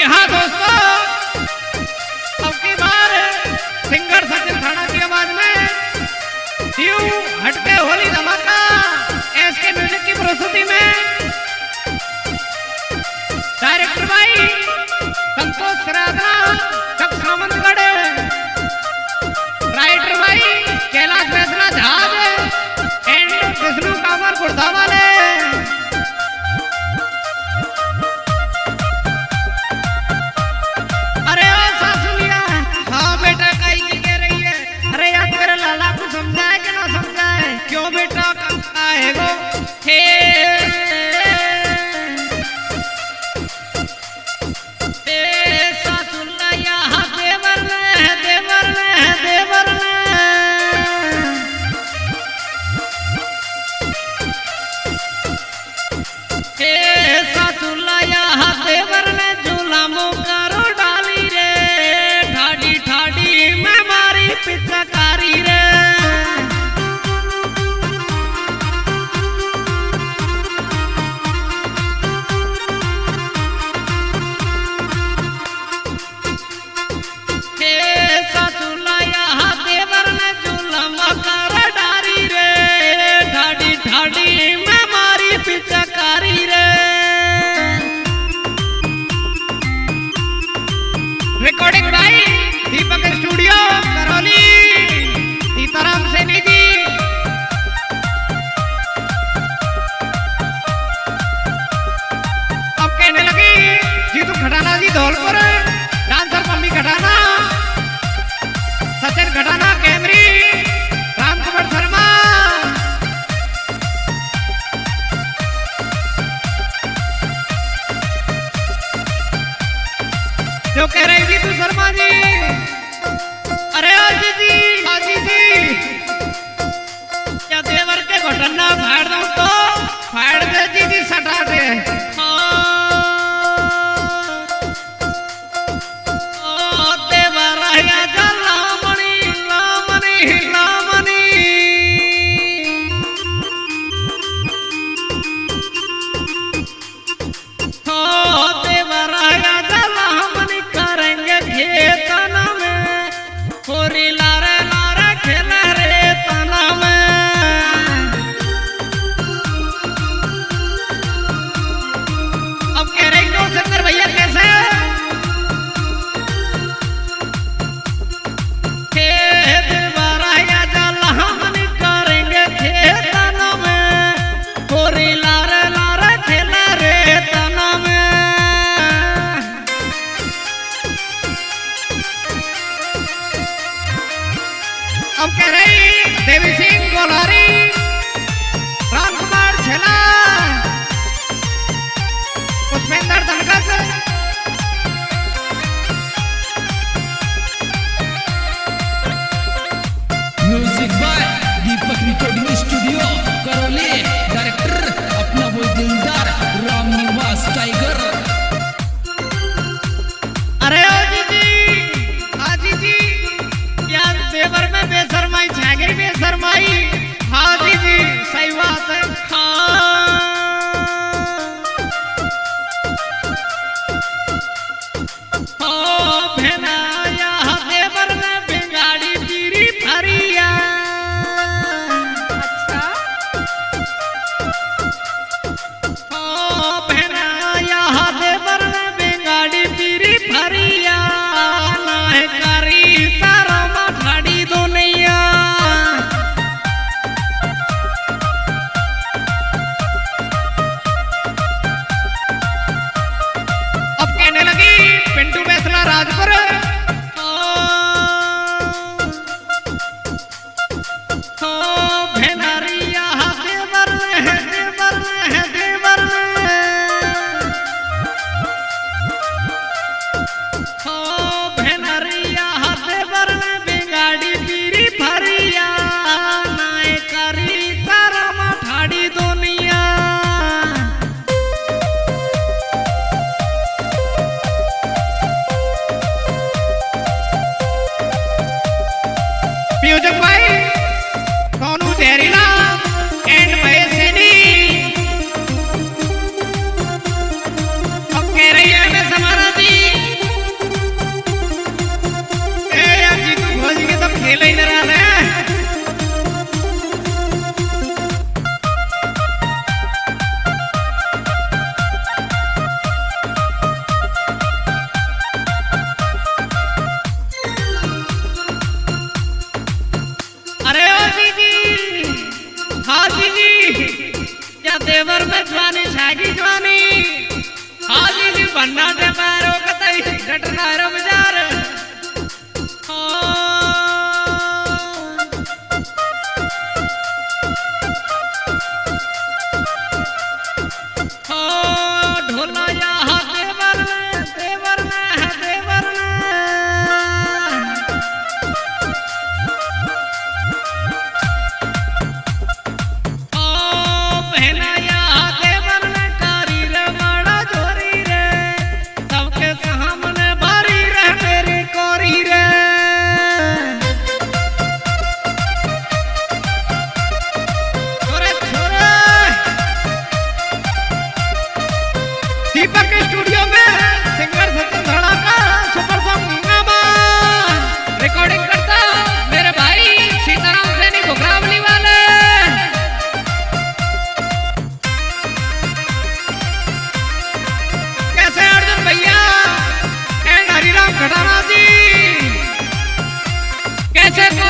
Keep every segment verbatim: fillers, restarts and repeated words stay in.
हाँ दोस्तों, अब की बार सिंगर सचिन थाना की आवाज में ड्यू हटके होली धमाका एसके म्यूजिक की प्रस्तुति में डायरेक्टर भाई संतोष सराधा चक सामंतगढ़, राइटर भाई कैलाश फैसला जहाज एंड विष्णु कांवर गुड़धा वाले। अरे ओ सासुलिया, हाँ बेटा काई की कह रही है? अरे यार तेरे लाला को समझाए कि ना समझाए? क्यों बेटा आए गो हे पिचकारी रे हे ससुला यहाँ देवर ने जुलम कर डारी रे, ठाडी ठाडी मैं मारी पिचकारी रे। रिकॉर्डिंग भाई दीपक स्टूडियो करौली, सीताराम सैनी जी। अब कहने लगी जीतू खटाना जी धौलपुर, डांसर मम्मी खटाना, सचिन खटाना कैमरी, राम कुमार शर्मा। जो कह रही थी तू शर्मा जी, अरे आजी जी आजी जी क्या देवर के घटना फाड़ दूं तो फाड़ दे जी जी सटा दे। ओ देवर या लामणी लामणी लामणी ओ देवर या लामणी करेंगे खेतन में होरी लारे लारे खेला रे तना में।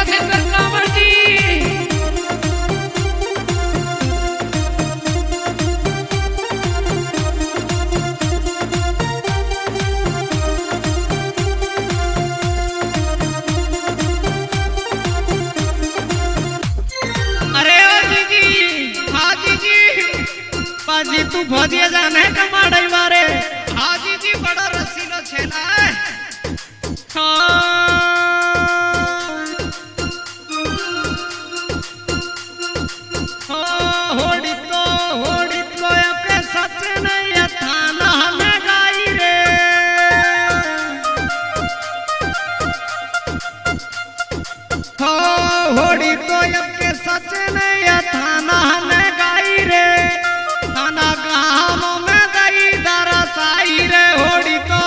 सिंगर कांवर जी। अरे ओ जीजी, हाँ जीजी, पाजी तू भजिया जाने कमाड़ई मारे। हाँ जीजी, बड़ा रसीलो छेला है। हाँ होड़ी तो होड़ी तो अपने सच नहीं थाना में गाई रे। हो होड़ी तो अपने सच नहीं थाना में गाई रे। थाना गाँव में गई दरसाई रे होड़ी तो।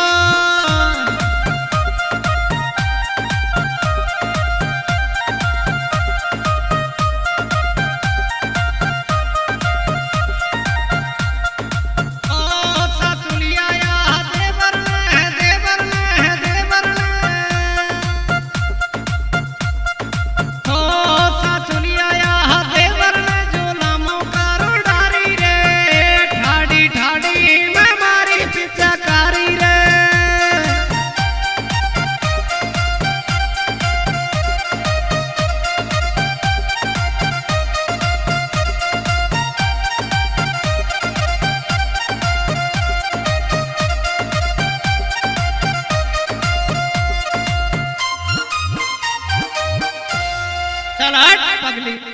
चल हट पगली।